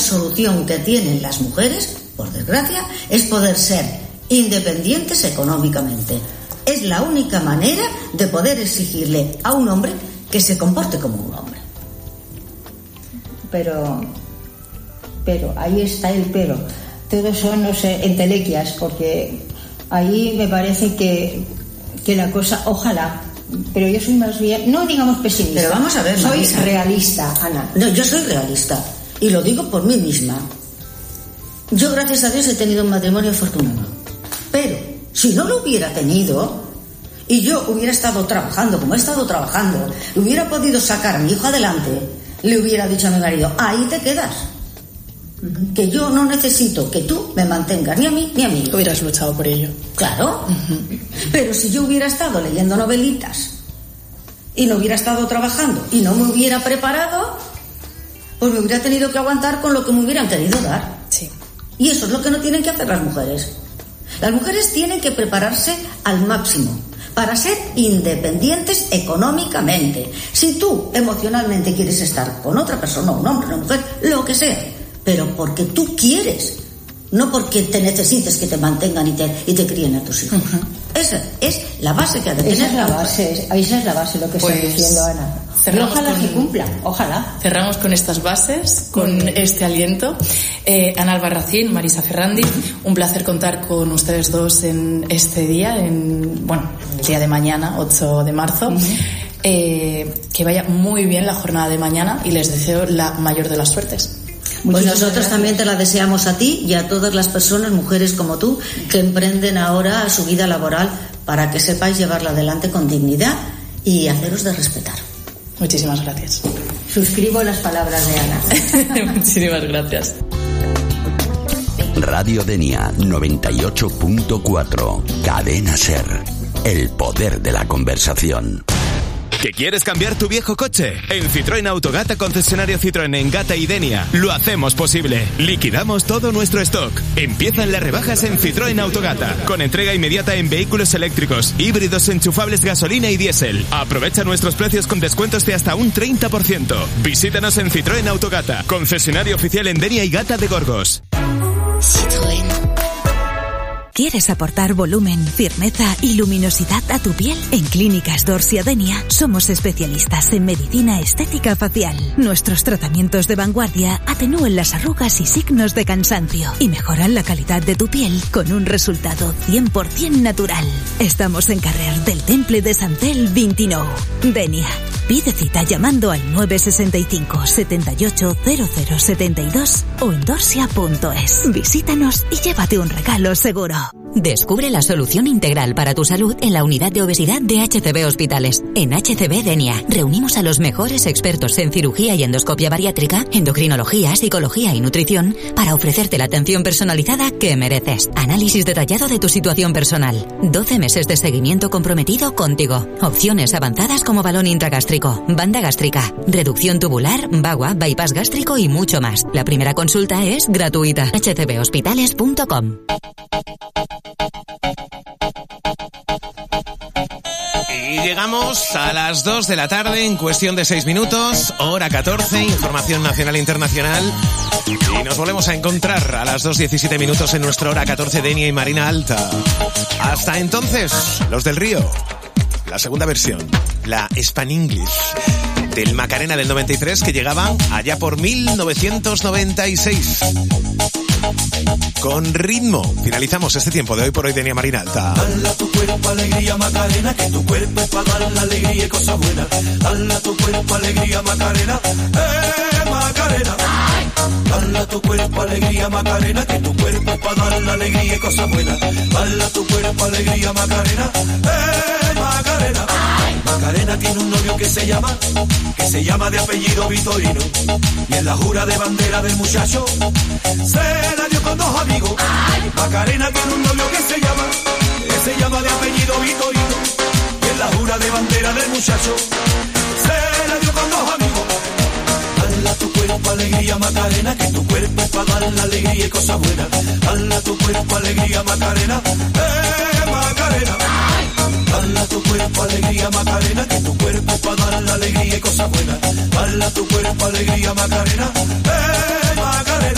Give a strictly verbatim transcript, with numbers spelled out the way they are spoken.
solución que tienen las mujeres, por desgracia, es poder ser independientes económicamente. Es la única manera de poder exigirle a un hombre que se comporte como un hombre. Pero, pero, ahí está el pero. Todos son, no sé, entelequias, porque ahí me parece que, que la cosa, ojalá, pero yo soy más bien, no digamos pesimista, pero vamos a ver, soy Marisa. realista, Ana. No, yo soy realista, y lo digo por mí misma. Yo, gracias a Dios, he tenido un matrimonio afortunado. Pero, si no lo hubiera tenido, y yo hubiera estado trabajando como he estado trabajando, hubiera podido sacar a mi hijo adelante, le hubiera dicho a mi marido, ahí te quedas. Uh-huh. Que yo no necesito que tú me mantengas, ni a mí ni a mí. Hubieras luchado por ello. Claro. Uh-huh. Pero si yo hubiera estado leyendo novelitas y no hubiera estado trabajando y no me hubiera preparado, pues me hubiera tenido que aguantar con lo que me hubieran querido dar. Sí. Y eso es lo que no tienen que hacer las mujeres. Las mujeres tienen que prepararse al máximo para ser independientes económicamente. Si tú emocionalmente quieres estar con otra persona, un hombre, una mujer, lo que sea, pero porque tú quieres, no porque te necesites que te mantengan y te, y te críen a tus hijos. Uh-huh. Esa es la base que ha de tener. Esa es la base, esa es la base lo que pues, está diciendo Ana. Y ojalá con, que cumpla, ojalá. Cerramos con estas bases, con este aliento. Eh, Ana Albarracín, Marisa Ferrandi, un placer contar con ustedes dos en este día, en bueno, el día de mañana, ocho de marzo. Uh-huh. Eh, que vaya muy bien la jornada de mañana y les deseo la mayor de las suertes. Pues nosotros gracias. También te la deseamos a ti y a todas las personas, mujeres como tú, que emprenden ahora su vida laboral para que sepáis llevarla adelante con dignidad y haceros de respetar. Muchísimas gracias. Suscribo las palabras de Ana. Muchísimas gracias. Radio Denia noventa y ocho punto cuatro, Cadena Ser, el poder de la conversación. ¿Que quieres cambiar tu viejo coche? En Citroën Autogata, concesionario Citroën en Gata y Denia, lo hacemos posible. Liquidamos todo nuestro stock. Empiezan las rebajas en Citroën Autogata, con entrega inmediata en vehículos eléctricos, híbridos enchufables gasolina y diésel. Aprovecha nuestros precios con descuentos de hasta un treinta por ciento. Visítanos en Citroën Autogata, concesionario oficial en Denia y Gata de Gorgos. Citroën. ¿Quieres aportar volumen, firmeza y luminosidad a tu piel? En Clínicas Dorsia Denia somos especialistas en medicina estética facial. Nuestros tratamientos de vanguardia atenúan las arrugas y signos de cansancio y mejoran la calidad de tu piel con un resultado cien por ciento natural. Estamos en Carrer del Temple de Santel veintinueve. Denia. Pide cita llamando al nueve sesenta y cinco, setenta y ocho, cero cero setenta y dos o en dorsia punto es. Visítanos y llévate un regalo seguro. Descubre la solución integral para tu salud en la unidad de obesidad de H C B Hospitales. En H C B Denia reunimos a los mejores expertos en cirugía y endoscopia bariátrica, endocrinología, psicología y nutrición para ofrecerte la atención personalizada que mereces. Análisis detallado de tu situación personal. doce meses de seguimiento comprometido contigo. Opciones avanzadas como balón intragástrico, banda gástrica, reducción tubular, vagua, bypass gástrico y mucho más. La primera consulta es gratuita. h c b hospitales punto com. Y llegamos a las dos de la tarde en cuestión de seis minutos, hora catorce, información nacional e internacional. Y nos volvemos a encontrar a las dos diecisiete minutos en nuestra hora catorce, Denia y Marina Alta. Hasta entonces, los del Río, la segunda versión, la Span English del Macarena del noventa y tres, que llegaban allá por mil novecientos noventa y seis. Con ritmo finalizamos este tiempo de Hoy por Hoy, Denia, Marina Alta. Dale a tu cuerpo alegría, Macarena, que tu cuerpo es para dar la alegría y cosas buenas. Dale a tu cuerpo alegría, Macarena, eh, Macarena. Dale a tu cuerpo alegría, Macarena, que tu cuerpo es para dar la alegría y cosas buenas. Dale a tu cuerpo alegría, Macarena, eh, Macarena. Macarena tiene un novio que se llama, que se llama de apellido Vitorino. Y en la jura de bandera del muchacho se la dio con dos amigos. Macarena tiene un novio que se llama, que se llama de apellido Vitorino. Y en la jura de bandera del muchacho se la dio con dos amigos. Dale a tu cuerpo alegría, Macarena, que tu cuerpo es para dar la alegría y cosas buenas. Dale a tu cuerpo alegría, Macarena, eh, Macarena. Dale a tu cuerpo alegría, Macarena, que tu cuerpo es para dar la alegría y cosas buenas. Dale a tu cuerpo alegría, Macarena, eh, Macarena.